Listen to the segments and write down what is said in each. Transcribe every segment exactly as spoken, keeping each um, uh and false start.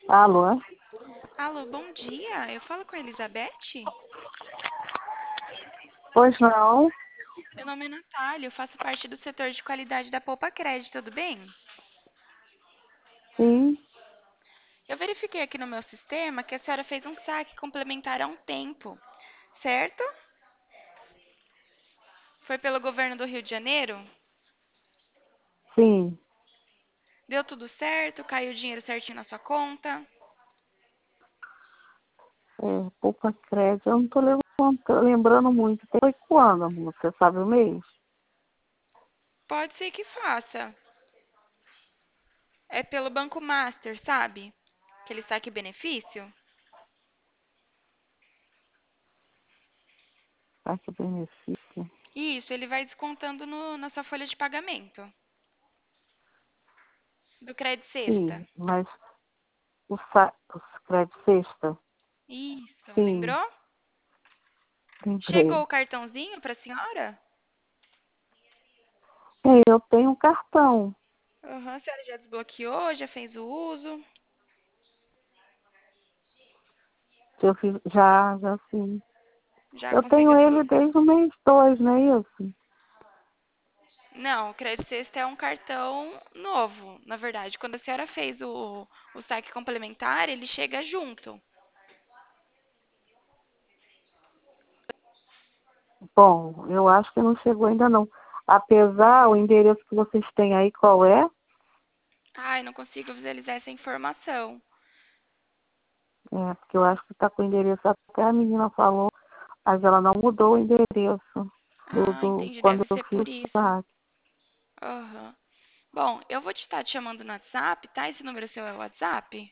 Alô? Alô, bom dia. Eu falo com a Elizabeth? Pois não? Meu nome é Natália, eu faço parte do setor de qualidade da Poupa Crédito, tudo bem? Sim, Eu verifiquei aqui no meu sistema que a senhora fez um saque complementar há um tempo, certo? Foi pelo governo do Rio de Janeiro? sim. Deu tudo certo? Caiu o dinheiro certinho na sua conta? É, poupa crédito, eu não tô levantando, lembrando muito. Foi quando, amor? Você sabe o mês? Pode ser que faça. É pelo Banco Master, sabe? Aquele saque benefício? Tá, que benefício. Isso, ele vai descontando no- na sua folha de pagamento do Crédito Sexta. Sim, mas o, sa... o crédito sexta? Isso, Sim, lembrou? Chegou lembrei. o cartãozinho para a senhora? É, eu tenho um cartão. Aham, a senhora já desbloqueou, já fez o uso? Que eu fiz, já, já sim. Já Eu tenho conseguiu ele desbloquear? desde o mês dois, não é isso? Não, o Crédito Sexta é um cartão novo, na verdade. Quando a senhora fez o, o saque complementar, ele chega junto. Bom, eu acho que não chegou ainda não. Apesar, o endereço que vocês têm aí, qual é? Ai, não consigo visualizar essa informação. É, porque eu acho que está com o endereço, até a menina falou, mas ela não mudou o endereço do, Ah, do, entendi, quando deve eu ser fiz por o isso. saque. Aham. Bom, eu vou te estar te chamando no WhatsApp, tá? Esse número seu é o WhatsApp?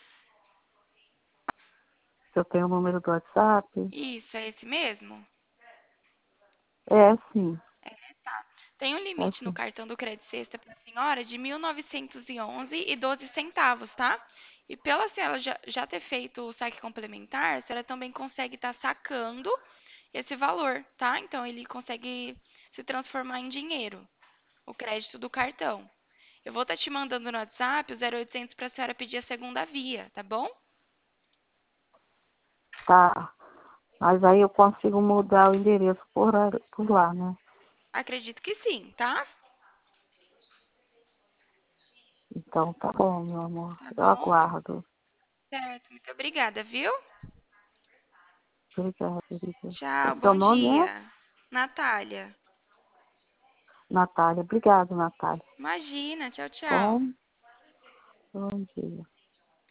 Se eu tenho o número do WhatsApp? Isso, é esse mesmo? É, sim. Tem um É, limite no sim. cartão do Crédito Sexta para a senhora de mil novecentos e onze e doze centavos, tá? E pela senhora já, já ter feito o saque complementar, a senhora também consegue estar sacando esse valor, tá? Então ele consegue se transformar em dinheiro, o crédito do cartão. Eu vou estar te mandando no WhatsApp o zero oitocentos para a senhora pedir a segunda via, tá bom? Tá. Mas aí eu consigo mudar o endereço por, a- por lá, né? Acredito que sim, tá? Então tá bom, meu amor. Tá Eu bom? aguardo. Certo, muito obrigada, viu? Obrigada, querida. O Tchau, seu bom nome é? dia. Natália. Natália. Obrigada, Natália. Imagina, tchau, tchau. Bom, bom dia.